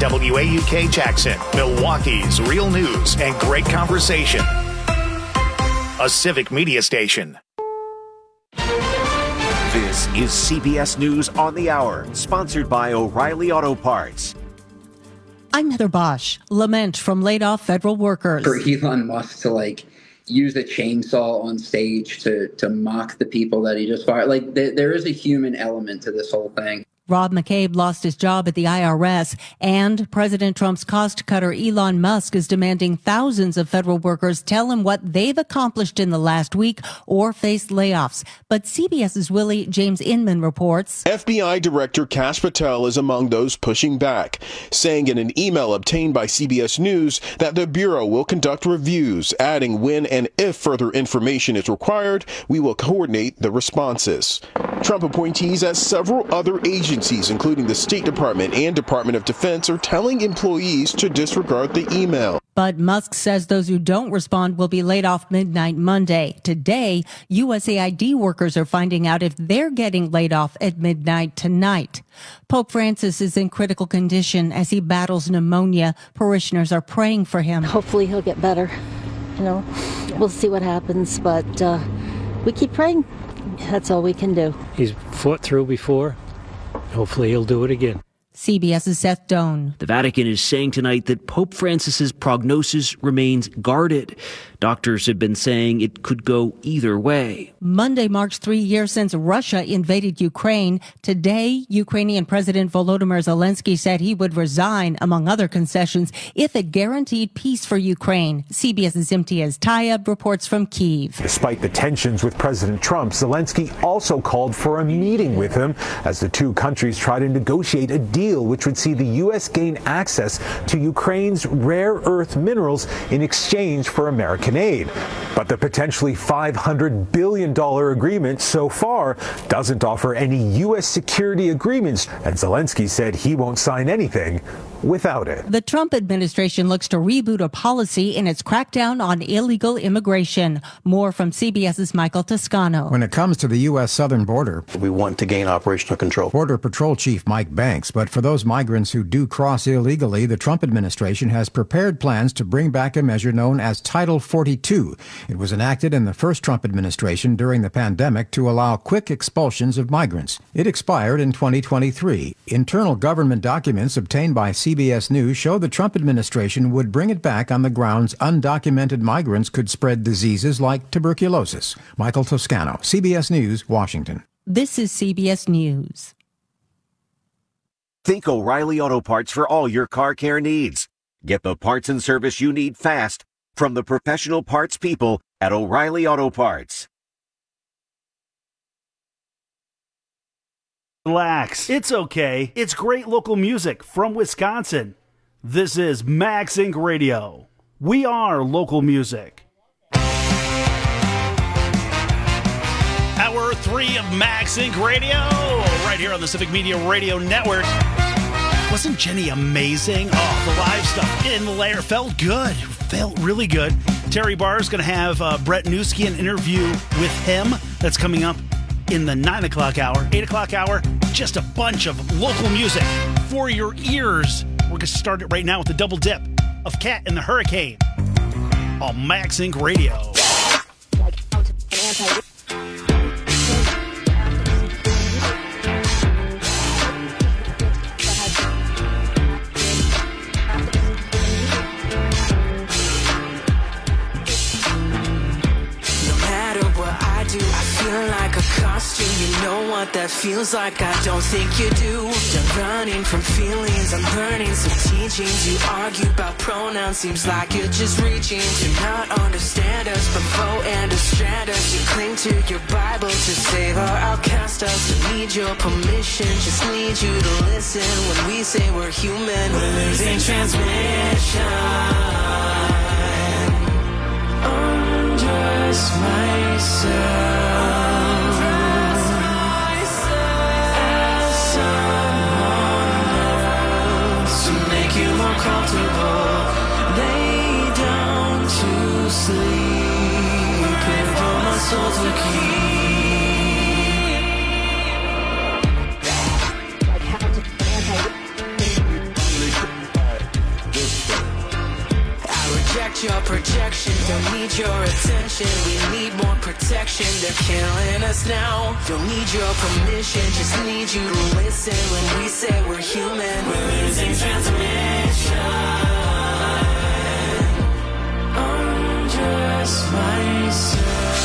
WAUK Jackson, Milwaukee's real news and great conversation. A civic media station. This is CBS News on the Hour, sponsored by O'Reilly Auto Parts. I'm Heather Bosch. Lament from laid-off federal workers. For Elon Musk to use a chainsaw on stage to mock the people that he just fired, there is a human element to this whole thing. Rob McCabe lost his job at the IRS, and President Trump's cost cutter Elon Musk is demanding thousands of federal workers tell him what they've accomplished in the last week or face layoffs. But CBS's Willie James Inman reports FBI Director Kash Patel is among those pushing back, saying in an email obtained by CBS News that the Bureau will conduct reviews, adding when and if further information is required, we will coordinate the responses. Trump appointees at several other agencies, including the State Department and Department of Defense, are telling employees to disregard the email. But Musk says those who don't respond will be laid off midnight Monday. Today, USAID workers are finding out if they're getting laid off at midnight tonight. Pope Francis is in critical condition as he battles pneumonia. Parishioners are praying for him. Hopefully he'll get better. We'll see what happens, but we keep praying. That's all we can do. He's fought through before. Hopefully he'll do it again. CBS's Seth Doan. The Vatican is saying tonight that Pope Francis's prognosis remains guarded. Doctors have been saying it could go either way. Monday marks 3 years since Russia invaded Ukraine. Today, Ukrainian President Volodymyr Zelensky said he would resign, among other concessions, if it guaranteed peace for Ukraine. CBS's Imtiaz Tayeb reports from Kyiv. Despite the tensions with President Trump, Zelensky also called for a meeting with him as the two countries try to negotiate a deal which would see the U.S. gain access to Ukraine's rare earth minerals in exchange for American aid. But the potentially $500 billion agreement so far doesn't offer any U.S. security agreements, and Zelensky said he won't sign anything without it. The Trump administration looks to reboot a policy in its crackdown on illegal immigration. More from CBS's Michael Toscano. When it comes to the U.S. southern border, we want to gain operational control. Border Patrol Chief Mike Banks, but for those migrants who do cross illegally, the Trump administration has prepared plans to bring back a measure known as Title 42. It was enacted in the first Trump administration during the pandemic to allow quick expulsions of migrants. It expired in 2023. Internal government documents obtained by CBS News show the Trump administration would bring it back on the grounds undocumented migrants could spread diseases like tuberculosis. Michael Toscano, CBS News, Washington. This is CBS News. Think O'Reilly Auto Parts for all your car care needs. Get the parts and service you need fast from the professional parts people at O'Reilly Auto Parts. Relax. It's okay. It's great local music from Wisconsin. This is Max Inc. Radio. We are local music. Hour 3 of Max Inc. Radio, right here on the Civic Media Radio Network. Wasn't Jenny amazing? Oh, the live stuff in the layer felt good. Felt really good. Terry Barr is going to have Brett Newski, an interview with him. That's coming up in the 9 o'clock hour. 8 o'clock hour, just a bunch of local music for your ears. We're going to start it right now with the double dip of Cat and the Hurricane on Max Inc. Radio. Like a costume, you know what that feels like. I don't think you do. Done running from feelings, I'm learning some teachings. You argue about pronouns, seems like you're just reaching to not understand us, but vote and distract us. You cling to your Bible to save our outcast us. Don't need your permission, just need you to listen when we say we're human. We're losing transmission. Undress myself. Comfortable, lay down to sleep, and for my soul to keep. reject your projection. Don't need your attention, we need more protection. They're killing us now. Don't need your permission, just need you to listen when we say we're human. We're losing transmission. I'm just myself.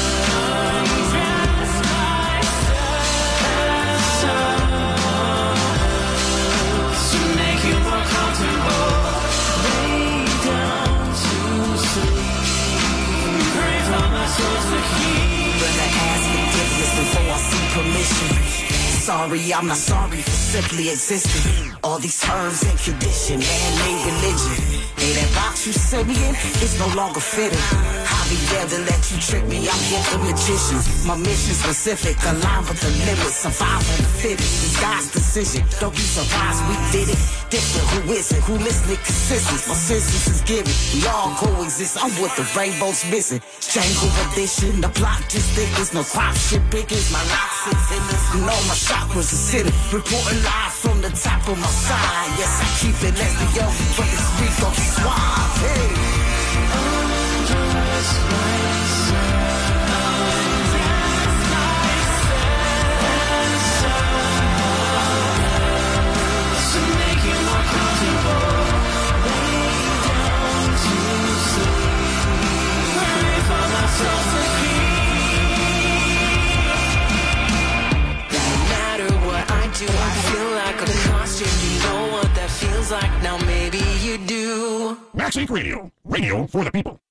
To make you more comfortable, lay down to sleep. Pray for my soul to keep. Better ask forgiveness before I see permission. Sorry, I'm not sorry for simply existing. All these terms and condition, man-made religion. Hey, that box you set me in, it's no longer fitting. I'll be there to let you trick me, I'm here for magicians. My mission specific, aligned with the limits. Survival of the fittest, it's God's decision. Don't be surprised, we did it. Different, who is it? Who listening consistent? My senses is given. We all coexist, I'm what the rainbow's missing. Jangle edition, the block just thickens. No crop shit biggest, my life sits in this. You know my chakras are sitting. Reporting live from the top of my side. Yes, I keep it lesbian, but this week I'm suave. Hey, I'm just myself. To make you more comfortable, lay down to sleep. Pray for my soul to keep. No matter what I do, I feel like a constant. You know what that feels like, now maybe you do. Max Inc. Radio. Radio for the people.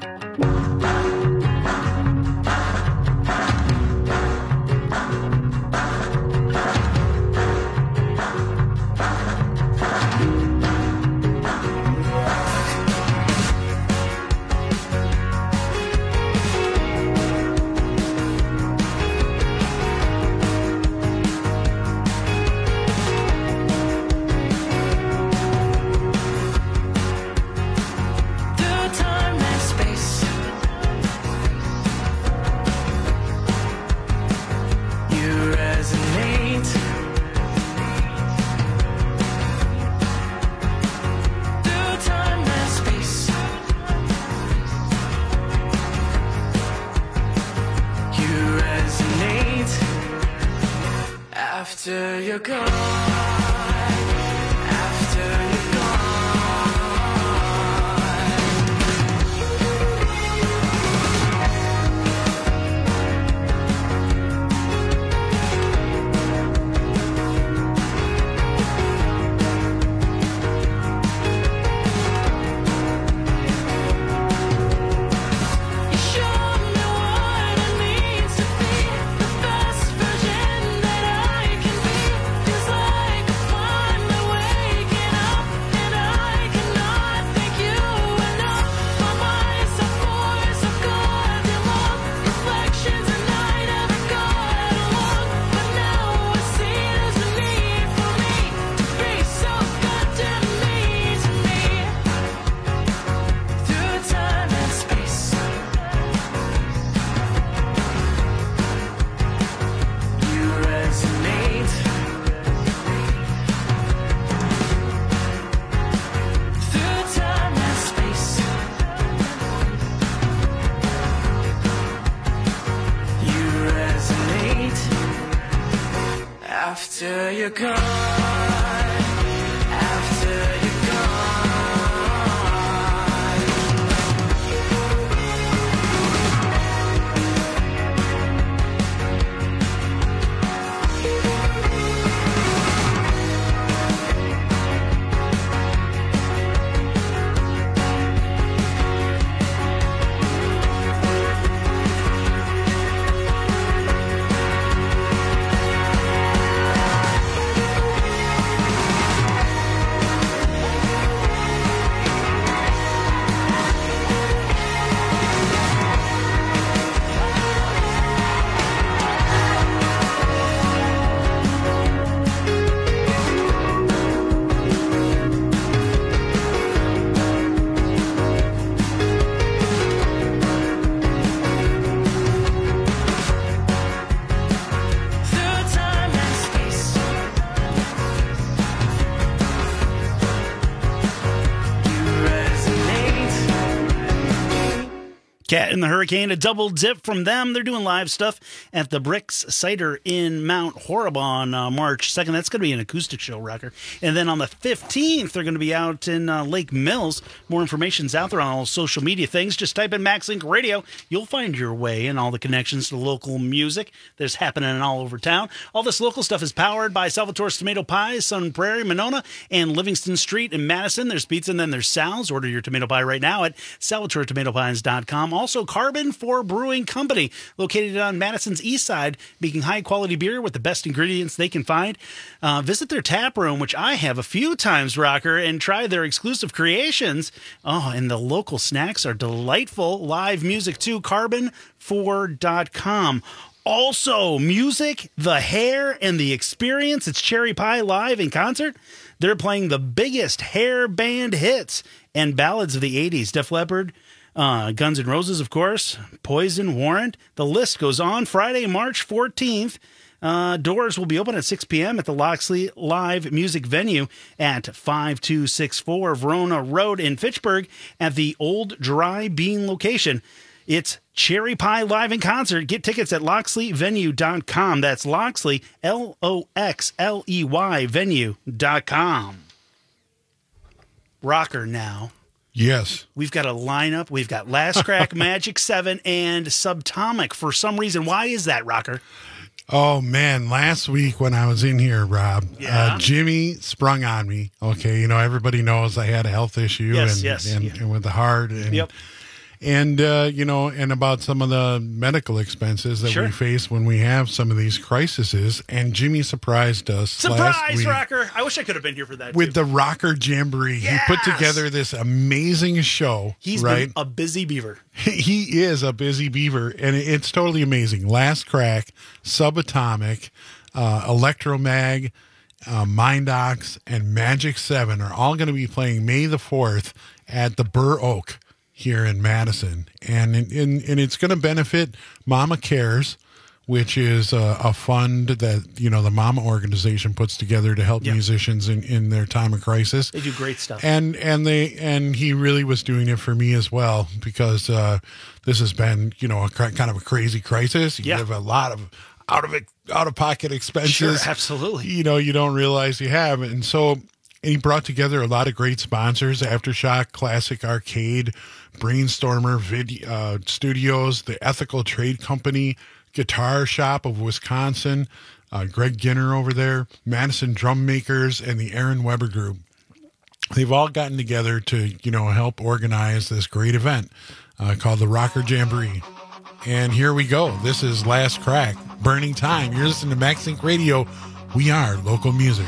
After you're gone, after you're gone. You showed me what it means to be the best version that I can be. Feels like I'm finally waking up, and I cannot thank you enough. My mind's so full, so goddamn long. Reflections and I never got along, but now I see there's a need for me to be so goddamn mean to me. Through time and space, you resonate. Through time and space, you resonate. After you're gone, after you're gone. Cat and the Hurricane, a double dip from them. They're doing live stuff at the Bricks Cider in Mount Horeb on March 2nd. That's going to be an acoustic show, Rocker. And then on the 15th, they're going to be out in Lake Mills. More information's out there on all social media things. Just type in MaxLink Radio. You'll find your way and all the connections to local music that's happening all over town. All this local stuff is powered by Salvatore's Tomato Pies, Sun Prairie, Monona, and Livingston Street in Madison. There's pizza and then there's Sal's. Order your tomato pie right now at SalvatoreTomatoPies.com. Also, Carbon 4 Brewing Company, located on Madison's east side, making high-quality beer with the best ingredients they can find. Visit their tap room, which I have a few times, Rocker, and try their exclusive creations. Oh, and the local snacks are delightful. Live music, too. Carbon4.com. Also, music, the hair, and the experience. It's Cherry Pie live in concert. They're playing the biggest hair band hits and ballads of the 80s. Def Leppard, Guns N' Roses, of course, Poison, Warrant. The list goes on. Friday, March 14th. Doors will be open at 6 p.m. at the Loxley Live Music Venue at 5264 Verona Road in Fitchburg at the Old Dry Bean location. It's Cherry Pie live in concert. Get tickets at LoxleyVenue.com. That's Loxley, Loxley, venue.com. Rocker now. Yes. We've got a lineup. We've got Last Crack, Magic 7, and Subatomic for some reason. Why is that, Rocker? Oh, man. Last week when I was in here, Rob, Jimmy sprung on me. Okay. You know, everybody knows I had a health issue and with the heart. And, and you know, and about some of the medical expenses that we face when we have some of these crises. And Jimmy surprised us last week. Rocker. I wish I could have been here for that, with the Rocker Jamboree. Yes! He put together this amazing show. He's been a busy beaver. He is a busy beaver, and it's totally amazing. Last Crack, Subatomic, Electromag, Mindox, and Magic 7 are all going to be playing May the 4th at the Burr Oak here in Madison. And it's going to benefit Mama Cares, which is a fund that, you know, the Mama organization puts together to help musicians in their time of crisis. They do great stuff. And he really was doing it for me as well, because this has been, you know, kind of a crazy crisis. You have a lot of out-of-pocket expenses. Sure, absolutely. You know, you don't realize you have. And so he brought together a lot of great sponsors: Aftershock, Classic Arcade, Brainstormer Studios, the Ethical Trade Company, Guitar Shop of Wisconsin, Greg Ginner over there, Madison Drum Makers, and the Aaron Weber Group. They've all gotten together to, you know, help organize this great event called the Rocker Jamboree. And here we go. This is Last Crack, Burning Time. You're listening to MaxLink Radio. We are local music.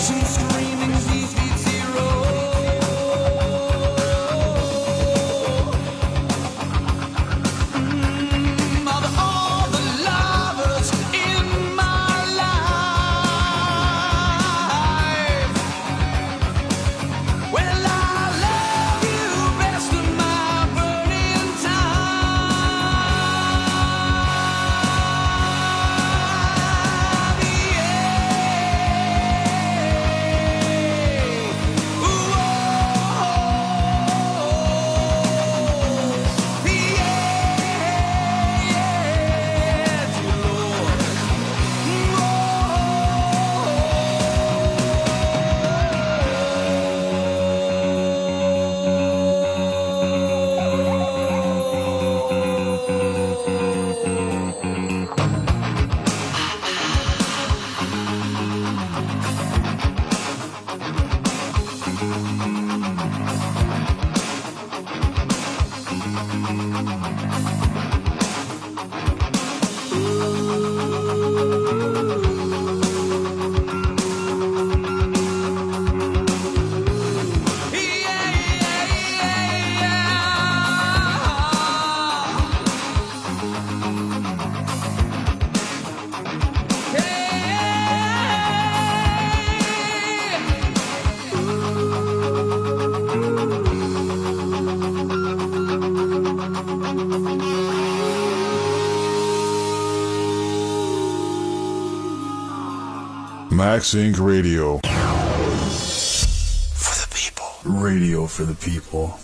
Max Inc. Radio. For the people. Radio for the people.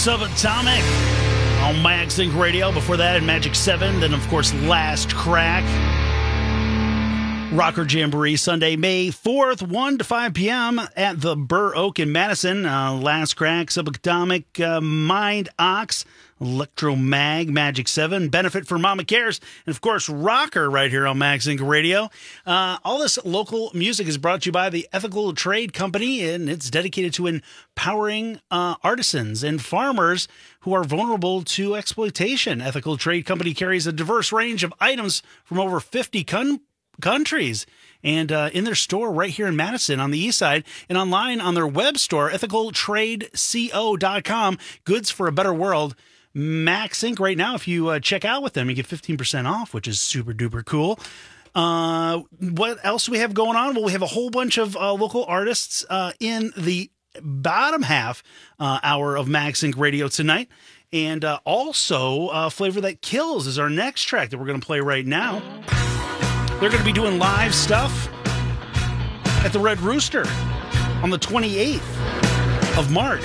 Subatomic on Mag Sync Radio. Before that, in Magic 7. Then, of course, Last Crack. Rocker Jamboree, Sunday, May 4th, 1 to 5 p.m. at the Burr Oak in Madison. Last Crack, Subatomic, Mind Ox, Electromag, Magic 7, Benefit for Mama Cares, and, of course, Rocker right here on Mag Sync Radio. All this local music is brought to you by the Ethical Trade Company, and it's dedicated to empowering artisans and farmers who are vulnerable to exploitation. Ethical Trade Company carries a diverse range of items from over 50 countries, and in their store right here in Madison on the east side, and online on their web store, ethicaltradeco.com. Goods for a better world. Max Sync right now, if you check out with them, you get 15% off, which is super duper cool. What else do we have going on? Well, we have a whole bunch of local artists in the bottom half hour of Mag Sync Radio tonight. And also, Flavor That Kills is our next track that we're going to play right now. They're going to be doing live stuff at the Red Rooster on the 28th of March.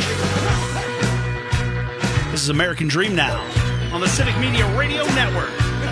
This is American Dream now on the Civic Media Radio Network.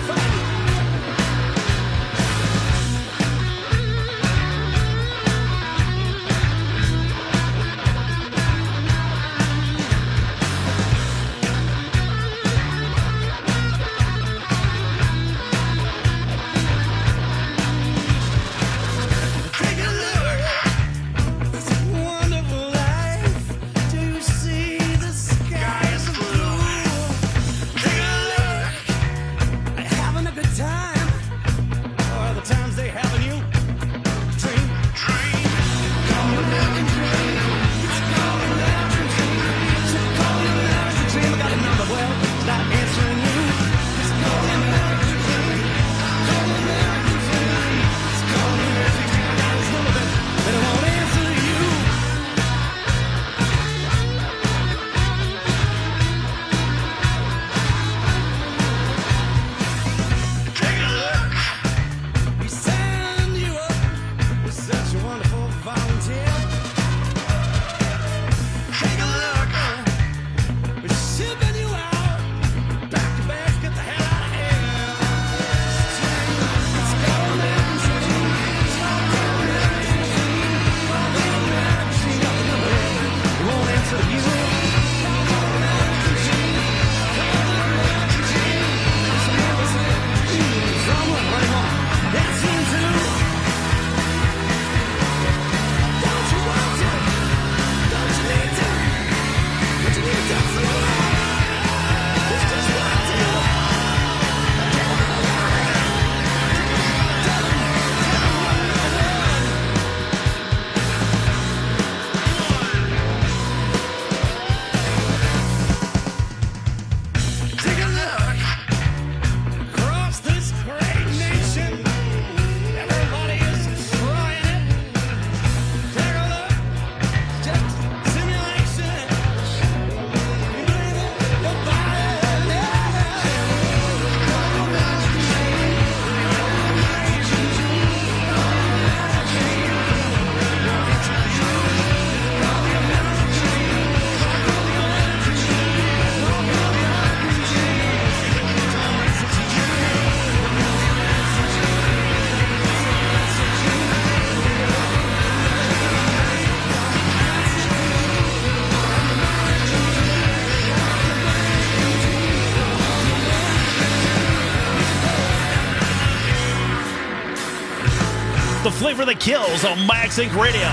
The Flavor That Kills on Mag Sync Radio.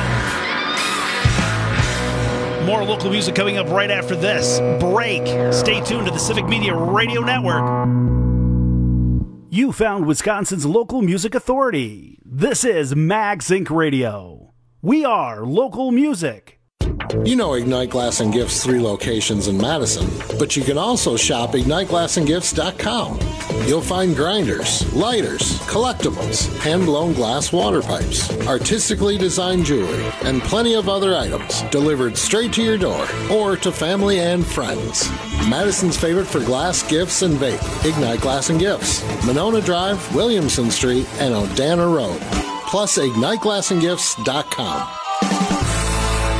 More local music coming up right after this break. Stay tuned to the Civic Media Radio Network. You found Wisconsin's local music authority. This is Mag Sync Radio. We are local music. You know Ignite Glass and Gifts' 3 locations in Madison, but you can also shop IgniteGlassandGifts.com. You'll find grinders, lighters, collectibles, hand-blown glass water pipes, artistically designed jewelry, and plenty of other items delivered straight to your door or to family and friends. Madison's favorite for glass, gifts, and vape, Ignite Glass and Gifts, Monona Drive, Williamson Street, and Odana Road. Plus, IgniteGlassandGifts.com.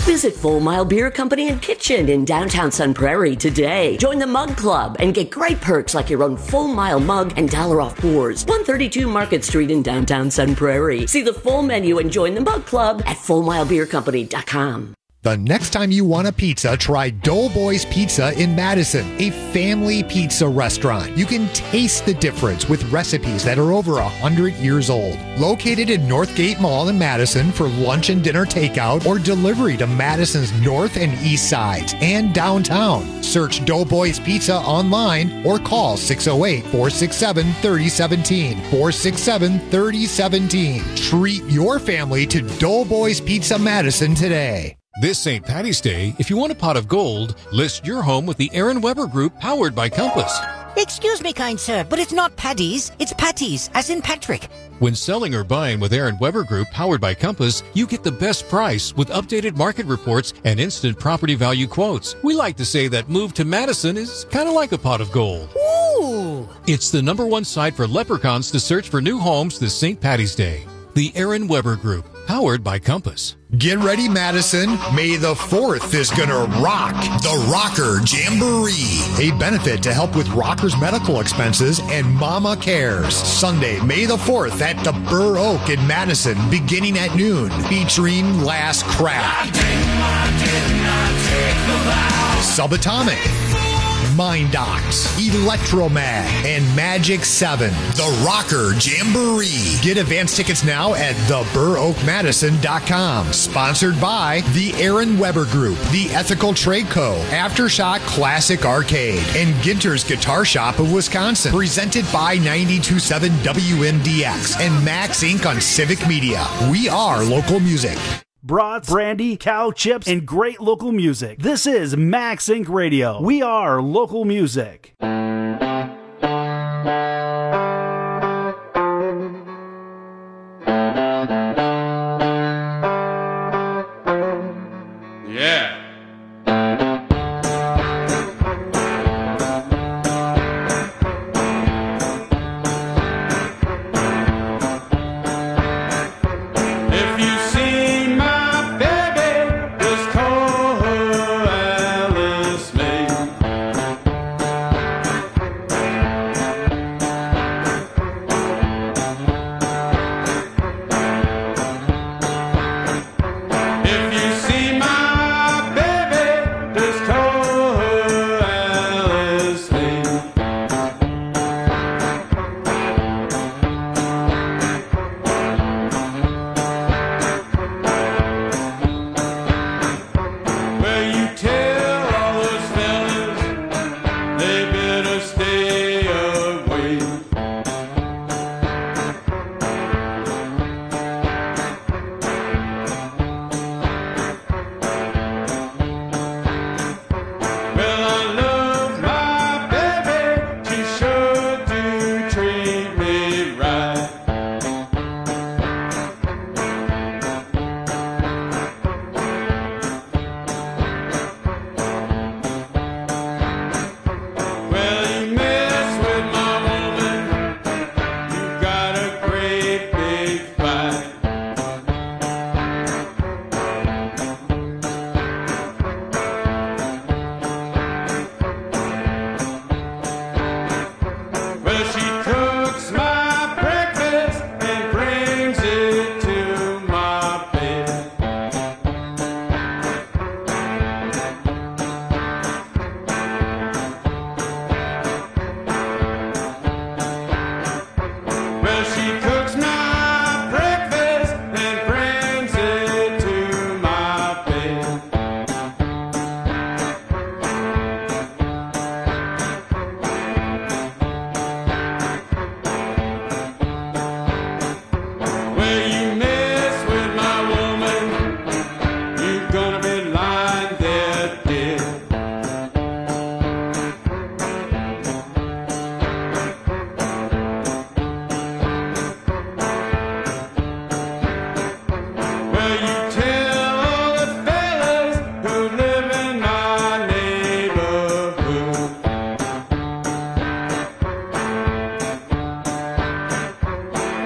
Visit Full Mile Beer Company and Kitchen in downtown Sun Prairie today. Join the Mug Club and get great perks like your own Full Mile mug and $1 off pours. 132 Market Street in downtown Sun Prairie. See the full menu and join the Mug Club at FullMileBeerCompany.com. The next time you want a pizza, try Doughboys Pizza in Madison, a family pizza restaurant. You can taste the difference with recipes that are over 100 years old. Located in Northgate Mall in Madison for lunch and dinner takeout or delivery to Madison's north and east sides and downtown. Search Doughboys Pizza online or call 608-467-3017. 467-3017. Treat your family to Doughboys Pizza Madison today. This St. Paddy's Day, if you want a pot of gold, list your home with the Aaron Weber Group, powered by Compass. Excuse me, kind sir, but it's not Paddy's, it's Patties, as in Patrick. When selling or buying with Aaron Weber Group, powered by Compass, you get the best price with updated market reports and instant property value quotes. We like to say that move to Madison is kind of like a pot of gold. Ooh! It's the #1 site for leprechauns to search for new homes this St. Paddy's Day. The Aaron Weber Group, powered by Compass. Get ready, Madison. May the 4th is gonna rock. The Rocker Jamboree, a benefit to help with rockers' medical expenses and Mama Cares. Sunday, May the 4th at the Burr Oak in Madison, beginning at noon, featuring Last Crack, Subatomic, Mind Docs, Electromag, and Magic 7. The Rocker Jamboree. Get advance tickets now at theburroakmadison.com. Sponsored by the Aaron Weber Group, the Ethical Trade Co., Aftershock Classic Arcade, and Ginter's Guitar Shop of Wisconsin. Presented by 92.7 WMDX and Max Inc. on Civic Media. We are local music. Brats, brandy, cow chips, and great local music. This is Max Inc. Radio. We are local music. Yeah.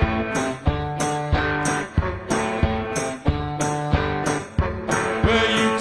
Where you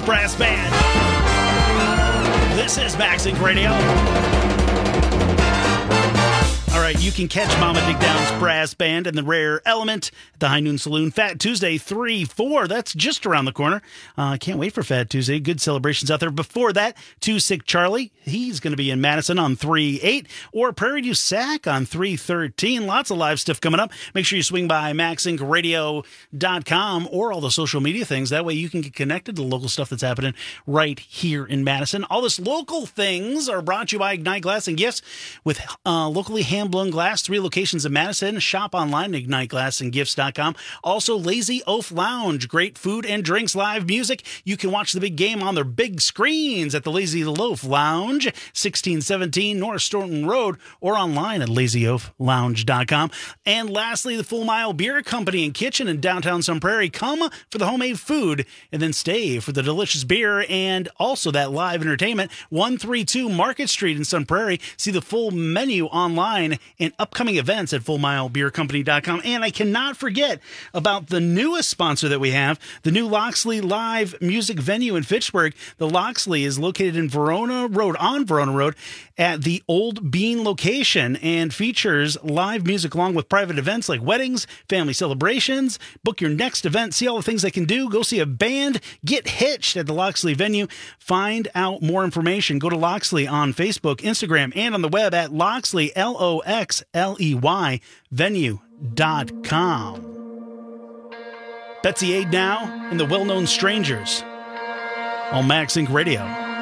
Brass Band. This is Max Inc. Radio. All right, you can catch Mama Dig Down's Brass Band and the Rare Element at the High Noon Saloon. Fat Tuesday, 3-4. That's just around the corner. Can't wait for Fat Tuesday. Good celebrations out there. Before that, Too Sick Charlie. He's going to be in Madison on 3-8. Or Prairie Du Sac on 3-13. Lots of live stuff coming up. Make sure you swing by maxincradio.com or all the social media things. That way you can get connected to the local stuff that's happening right here in Madison. All this local things are brought to you by Ignite Glass and Gifts with locally hand-blown glass, 3 locations in Madison. Shop online at IgniteGlassandGifts.com. Also, Lazy Oaf Lounge. Great food and drinks, live music. You can watch the big game on their big screens at the Lazy Loaf Lounge, 1617 North Staunton Road, or online at LazyOafLounge.com. And lastly, the Full Mile Beer Company and Kitchen in downtown Sun Prairie. Come for the homemade food and then stay for the delicious beer and also that live entertainment. 132 Market Street in Sun Prairie. See the full menu online and upcoming events at FullMileBeerCompany.com. And I cannot forget about the newest sponsor that we have, the new Loxley Live Music Venue in Fitchburg. The Loxley is located in Verona Road, on Verona Road, at the Old Bean location, and features live music along with private events like weddings, family celebrations. Book your next event, see all the things they can do, go see a band, get hitched at the Loxley venue. Find out more information. Go to Loxley on Facebook, Instagram, and on the web at Loxley, LOXLEY, venue.com. Betsy Aid now and the Well-Known Strangers on Max Inc. Radio.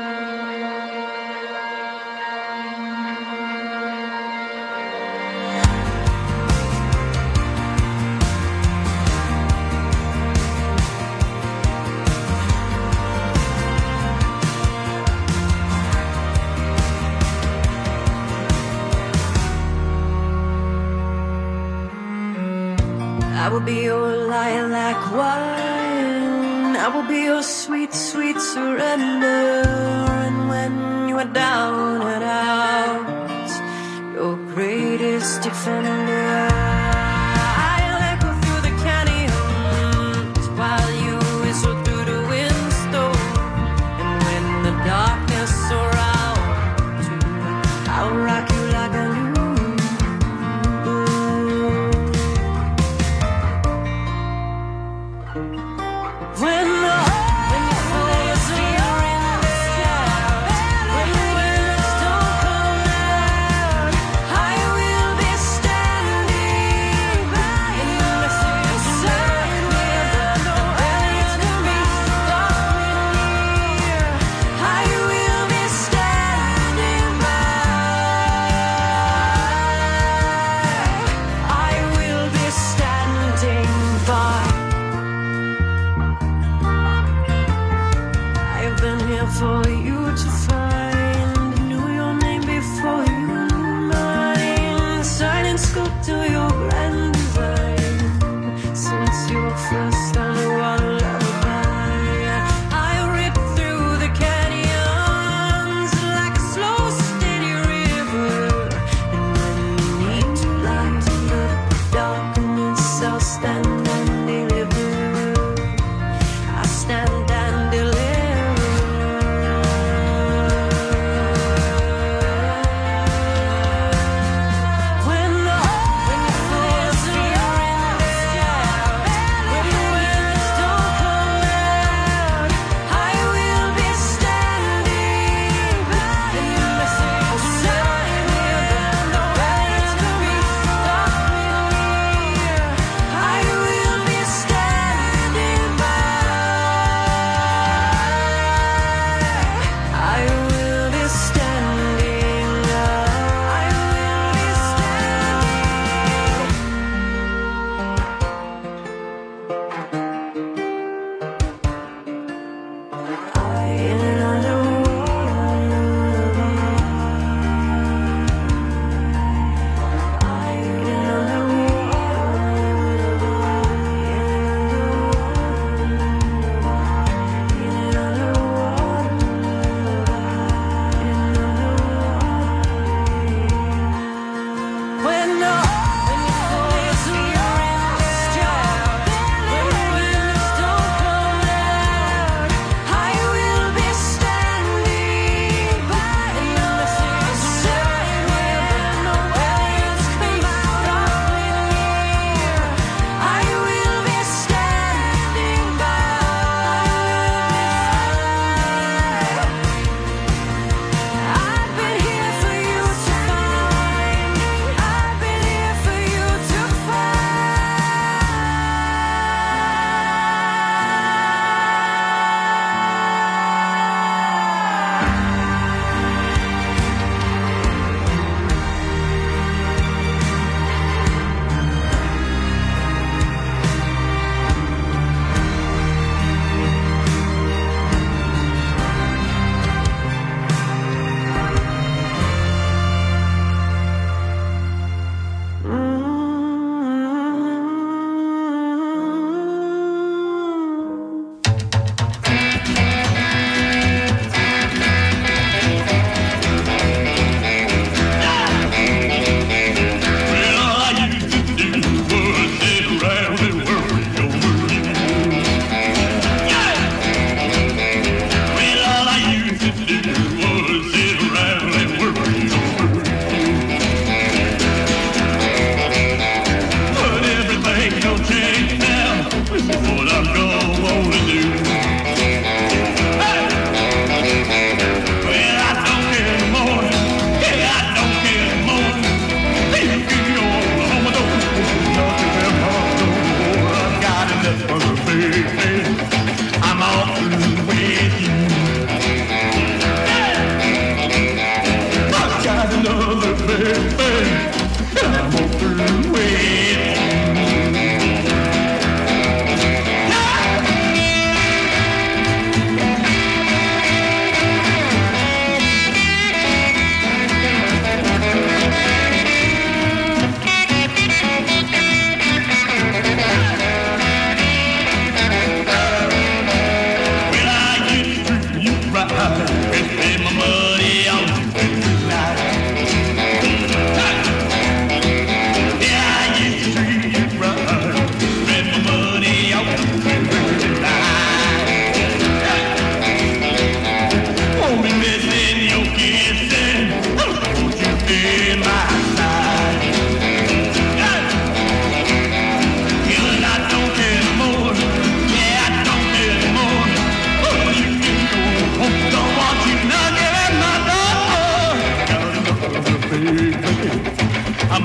I will be your lilac wine. I will be your sweet, sweet surrender. And when you are down and out, your greatest defender. I'll echo through the canyons while you whistle through the windstorm. And when the darkness surrounds you, I'll rock you like a new. When the winds don't come out, I will be standing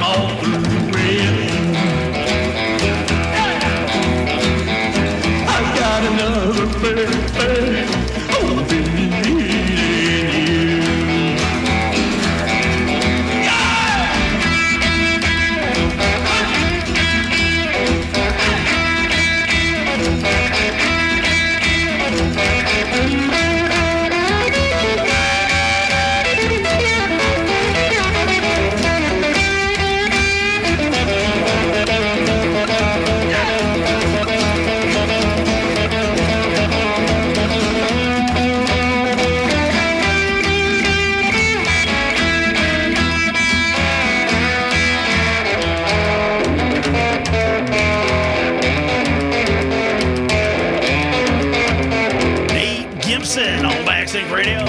all through it. I've got another baby, oh, needing you. On Backsync Radio.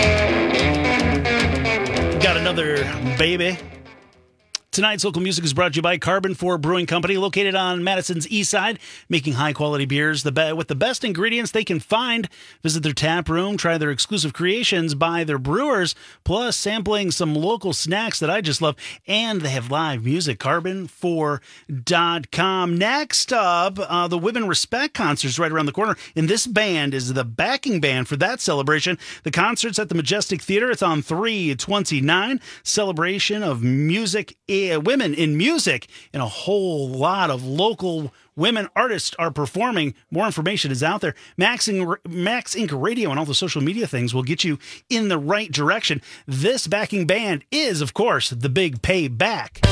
Got another baby. Tonight's local music is brought to you by Carbon 4 Brewing Company, located on Madison's east side, making high-quality beers with the best ingredients they can find. Visit their tap room, try their exclusive creations by their brewers, plus sampling some local snacks that I just love. And they have live music, carbon4.com. Next up, the Women Respect concert's right around the corner, and this band is the backing band for that celebration. The concert's at the Majestic Theater. It's on 3/29, celebration of music, women in music, and a whole lot of local women artists are performing. More information is out there. Max Inc. Radio and all the social media things will get you in the right direction. This backing band is, of course, the Big Payback.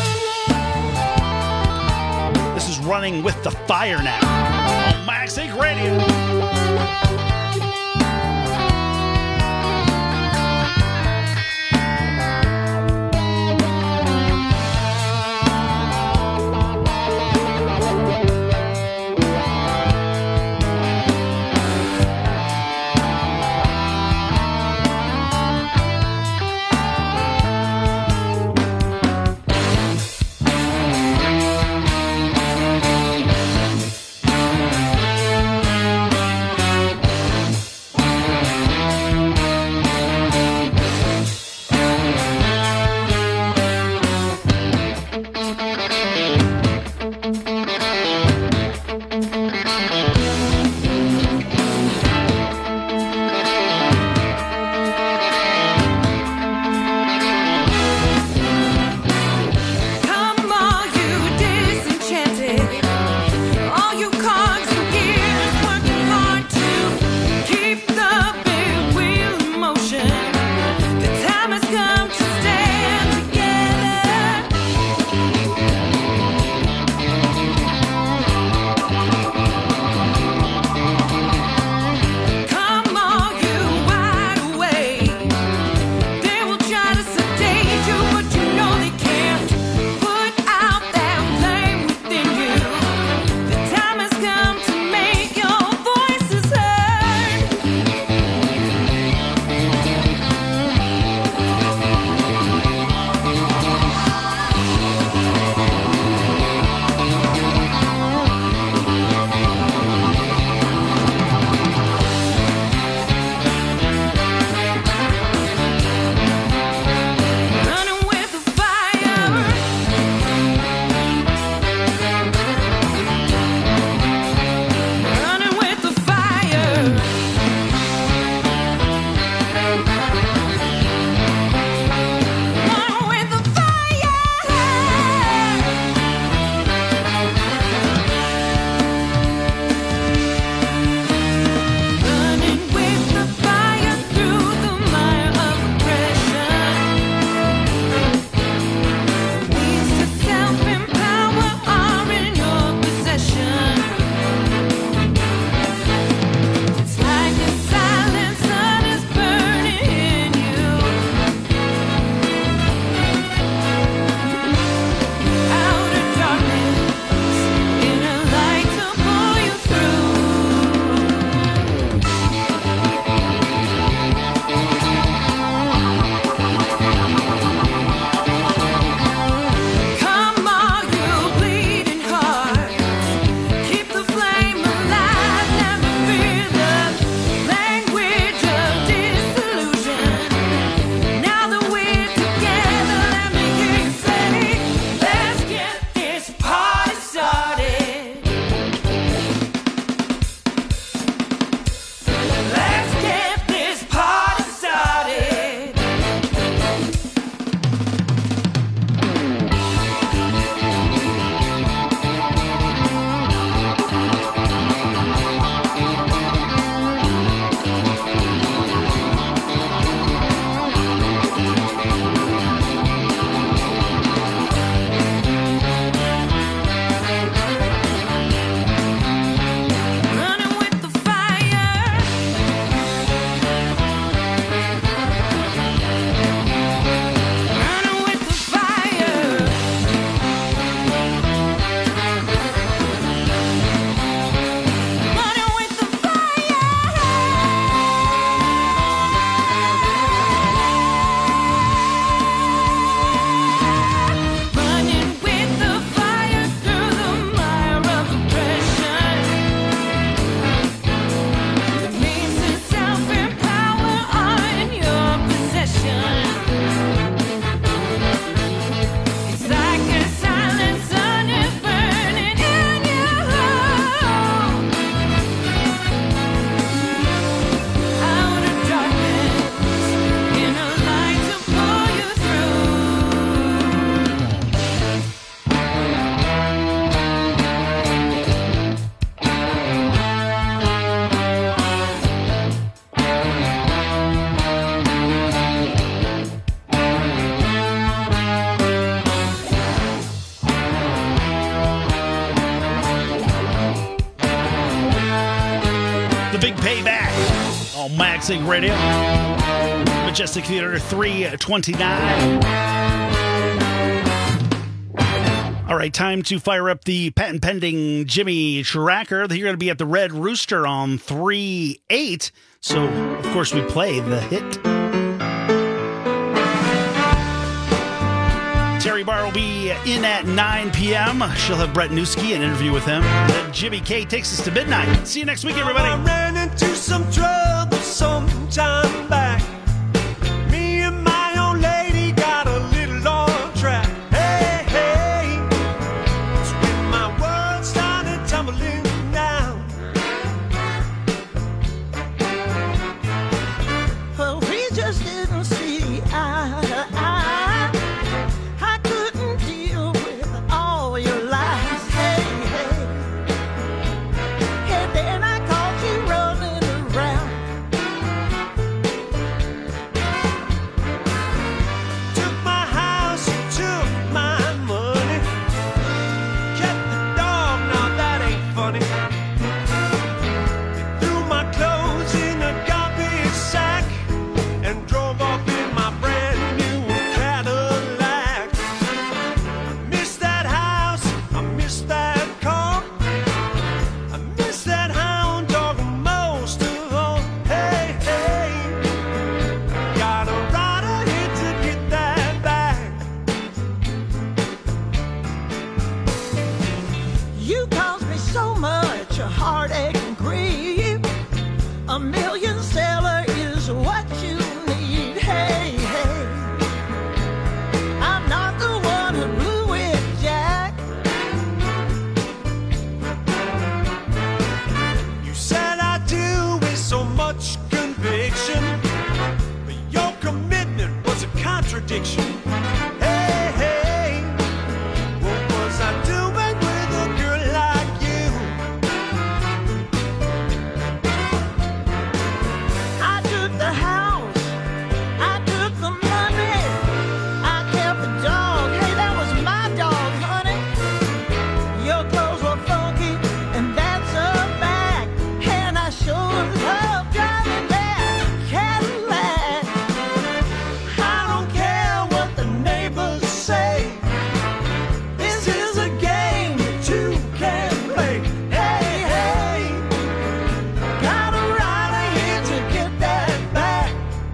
This is Running with the Fire now on Max Inc. Radio. Maxing Radio. Majestic Theater 329. All right, time to fire up the patent pending Jimmy Tracker. You're going to be at the Red Rooster on 3/8. So, of course, we play the hit. Terry Barr will be in at 9 p.m. She'll have Brett Newski, an interview with him. Then Jimmy K takes us to midnight. See you next week, everybody. I ran into some trouble some time back. Me and my old lady got a little on track. Hey, hey, it's when my world started tumbling down. Well, we just didn't see eye to eye. Contradiction. Hey, hey, what was I doing with a girl like you? I took the house, I took the money, I kept the dog. Hey, that was my dog, honey. Your clothes were funky, and that's a fact. And I sure love driving that Cadillac. I don't care what the neighbors say. This is a game that you can play. Hey, hey, got a rider here to get that back.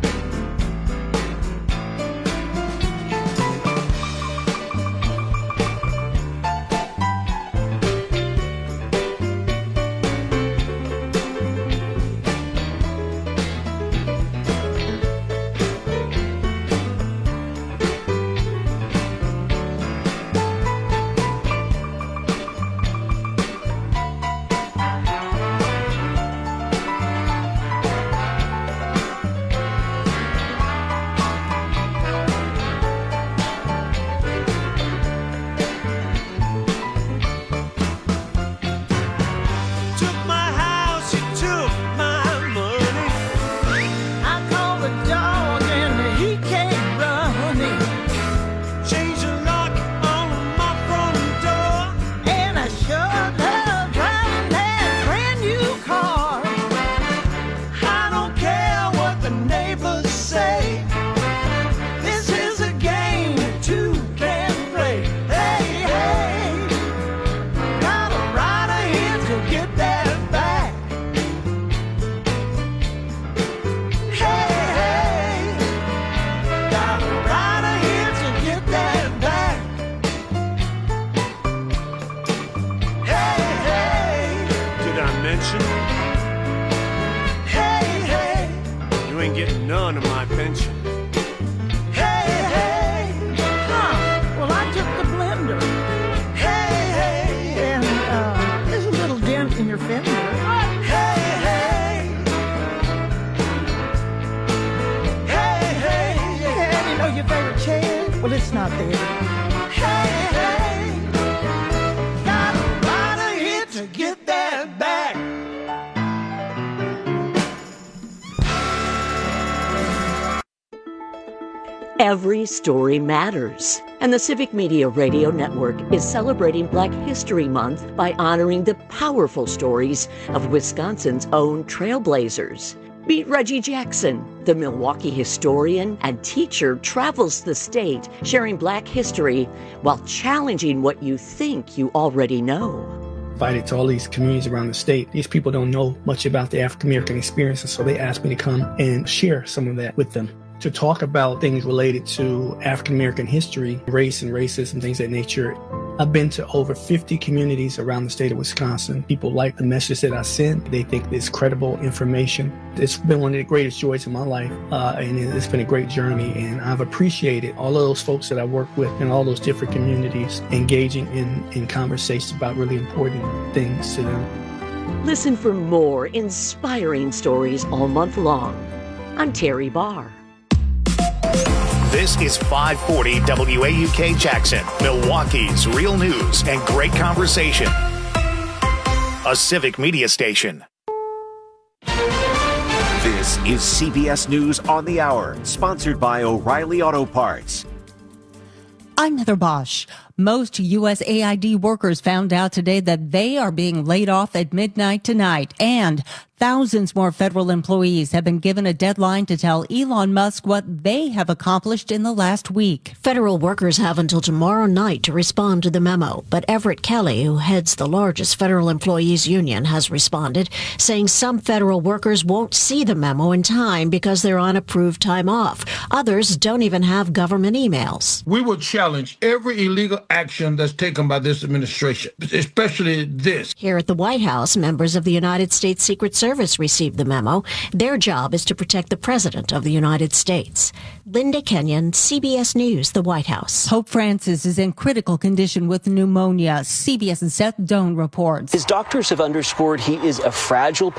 Took my house, you took my money. I called the dog and he came running. Changed the lock on my front door. And I sure love driving that brand new car. I don't care what the neighbors say. This is a game that two can play. Hey, hey, got a rider here to get that back. Hey, hey, got a rider here to get that back. Hey, hey, did I mention? Hey, hey, you ain't getting none of my pension. Hey, hey, huh, well I took the blender. Hey, hey, and there's a little dent in your fender. Hey, hey, hey, hey, and you know your favorite chair? Well, it's not there. Hey, hey, got a rider here to get that back. Every story matters. And the Civic Media Radio Network is celebrating Black History Month by honoring the powerful stories of Wisconsin's own trailblazers. Meet Reggie Jackson. The Milwaukee historian and teacher travels the state, sharing Black history while challenging what you think you already know. Invited to all these communities around the state. These people don't know much about the African American experience, and so they asked me to come and share some of that with them. To talk about things related to African American history, race and racism, things of that nature. I've been to over 50 communities around the state of Wisconsin. People like the message that I sent. They think it's credible information. It's been one of the greatest joys of my life, and it's been a great journey. And I've appreciated all of those folks that I work with in all those different communities, engaging in conversations about really important things to them. Listen for more inspiring stories all month long. I'm Terry Barr. This is 540 WAUK Jackson, Milwaukee's real news and great conversation. A civic media station. This is CBS News on the Hour, sponsored by O'Reilly Auto Parts. I'm Heather Bosch. Most USAID workers found out today that they are being laid off at midnight tonight, and thousands more federal employees have been given a deadline to tell Elon Musk what they have accomplished in the last week. Federal workers have until tomorrow night to respond to the memo, but Everett Kelly, who heads the largest federal employees union, has responded, saying some federal workers won't see the memo in time because they're on approved time off. Others don't even have government emails. We will challenge every illegal action that's taken by this administration, especially this. Here at the White House, members of the United States Secret Service received the memo. Their job is to protect the President of the United States. Linda Kenyon, CBS News, the White House. Pope Francis is in critical condition with pneumonia. CBS's Seth Doan reports. His doctors have underscored he is a fragile